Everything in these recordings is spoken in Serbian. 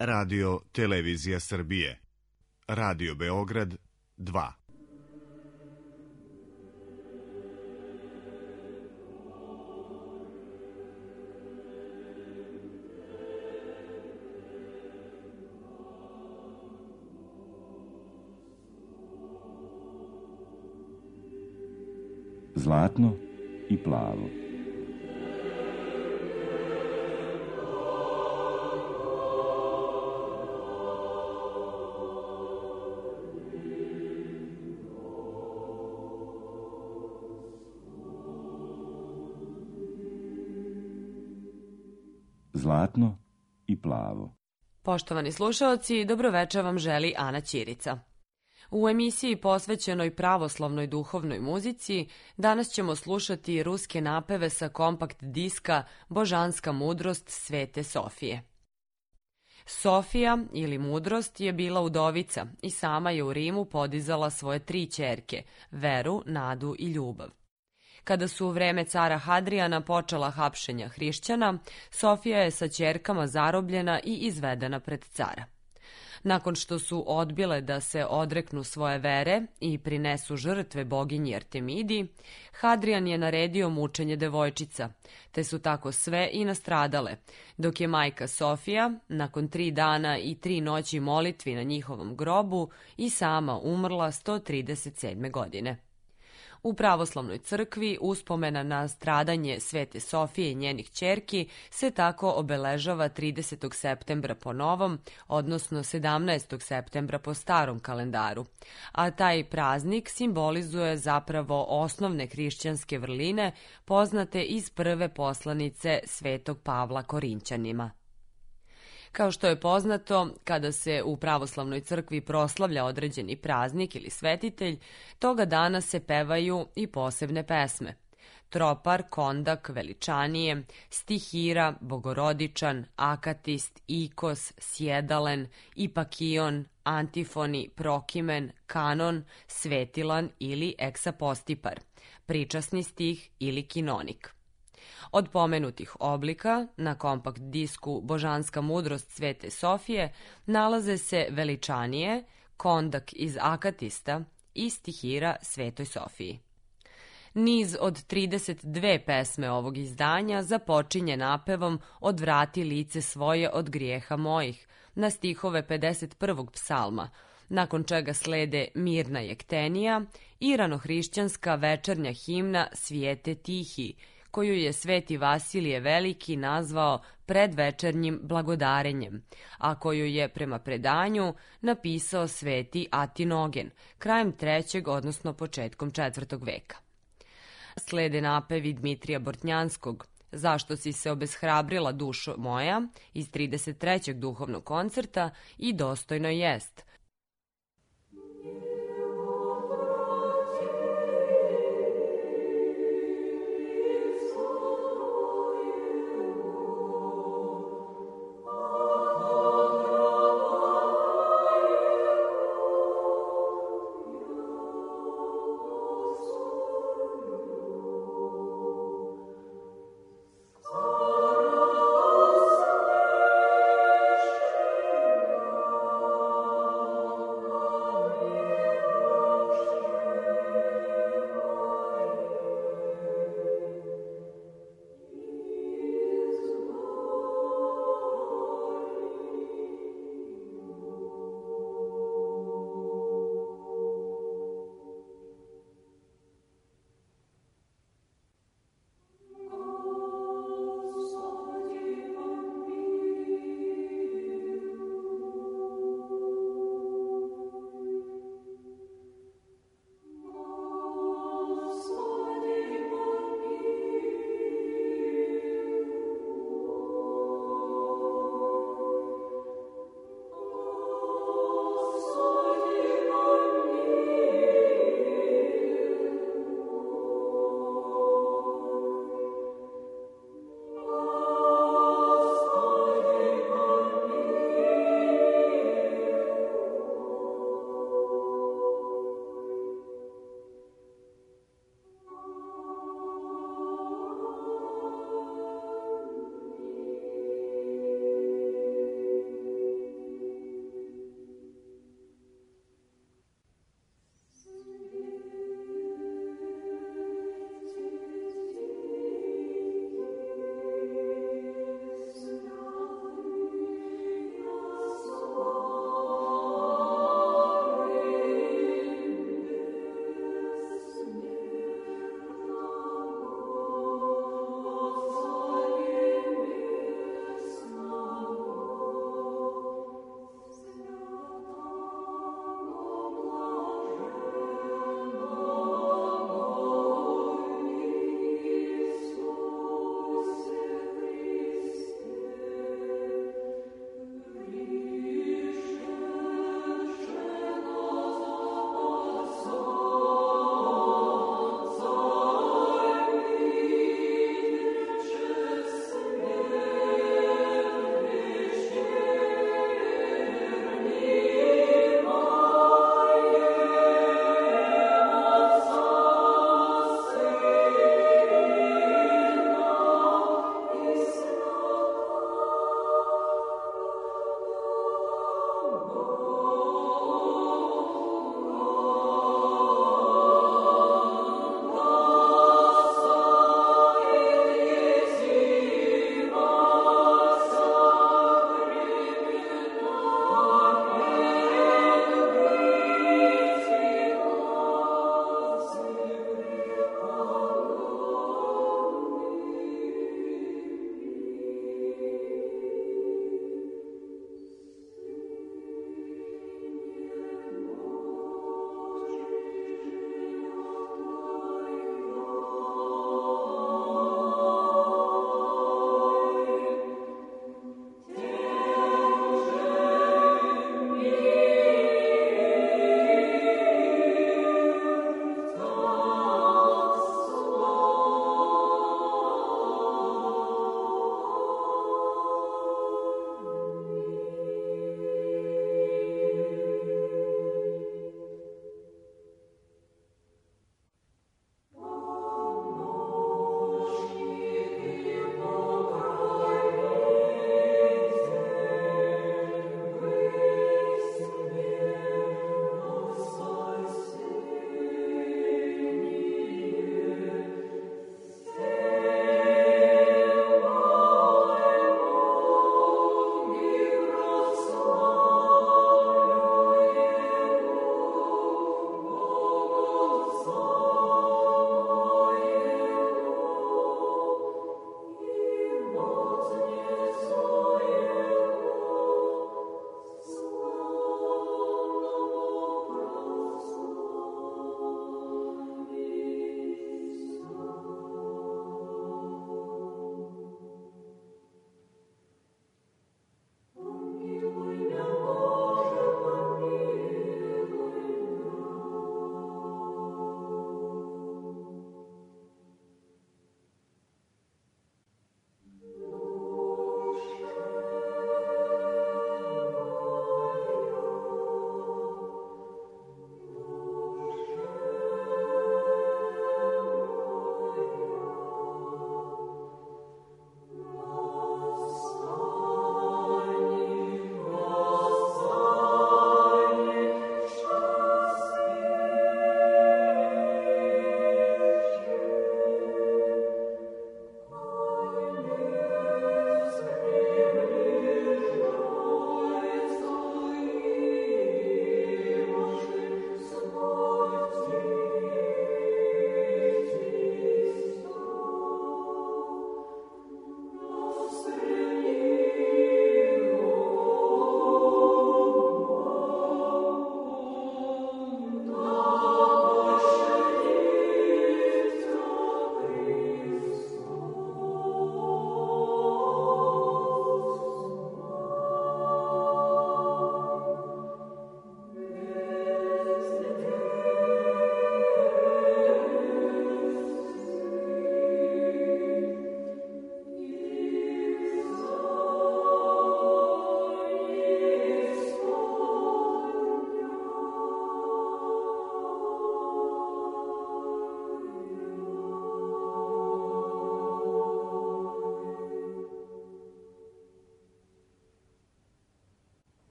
Radio Televizija Srbije, Radio Beograd 2. Zlatno i plavo. Zlatno i plavo. Poštovani slušaoci, dobroveče vam želi Ana Ćirica. U emisiji posvećenoj pravoslavnoj duhovnoj muzici danas ćemo slušati ruske napeve sa kompakt diska Božanska mudrost Svete Sofije. Sofija ili mudrost je bila udovica i sama je u Rimu podizala svoje 3 ćerke, veru, nadu i ljubav. Kada su u vreme cara Hadrijana počela hapšenja hrišćana, Sofija je sa ćerkama zarobljena i izvedena pred cara. Nakon što su odbile da se odreknu svoje vere i prinesu žrtve boginji Artemidi, Hadrijan je naredio mučenje devojčica, te su tako sve i nastradale, dok je majka Sofija, nakon 3 dana i 3 noći molitvi na njihovom grobu, i sama umrla 137. godine. U pravoslavnoj crkvi uspomena na stradanje Svete Sofije i njenih ćerki se tako obeležava 30. septembra po novom, odnosno 17. septembra po starom kalendaru, a taj praznik simbolizuje zapravo osnovne hrišćanske vrline poznate iz prve poslanice Svetog Pavla Korinćanima. Kao što je poznato, kada se u pravoslavnoj crkvi proslavlja određeni praznik ili svetitelj, toga dana se pevaju i posebne pesme. Tropar, kondak, veličanije, stihira, bogorodičan, akatist, ikos, sjedalen, ipakion, antifoni, prokimen, kanon, svetilan ili eksapostipar, pričasni stih ili kinonik. Od pomenutih oblika, na kompakt disku Božanska mudrost Svete Sofije, nalaze se veličanije, kondak iz akatista i stihira Svetoj Sofiji. Niz od 32 pesme ovog izdanja započinje napevom Odvrati lice svoje od grijeha mojih, na stihove 51. psalma, nakon čega slede Mirna jektenija i ranohrišćanska večernja himna Svijete tihi, koju je Sveti Vasilije Veliki nazvao predvečernjim blagodarenjem, a koju je prema predanju napisao Sveti Atinogen, krajem 3. odnosno početkom 4. veka. Slede napevi Dmitrija Bortnjanskog, Zašto si se obeshrabrila dušo moja, iz 33. duhovnog koncerta, i Dostojno jest.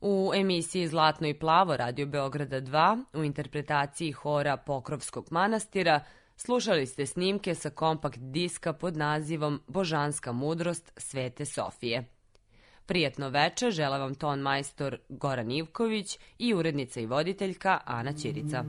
U emisiji Zlatno i plavo Radio Beograda 2 u interpretaciji hora Pokrovskog manastira slušali ste snimke sa kompakt diska pod nazivom Božanska mudrost Svete Sofije. Prijatno veče žele vam ton majstor Goran Ivković i urednica i voditeljka Ana Ćirica.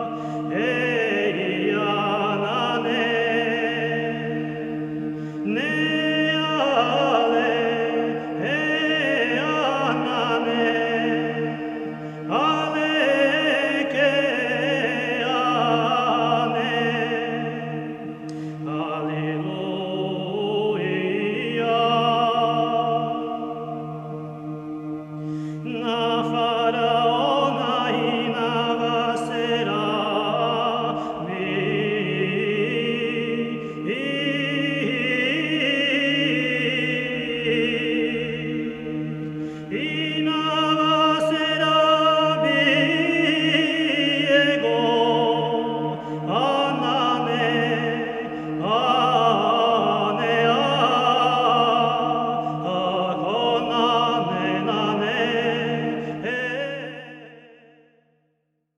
Ne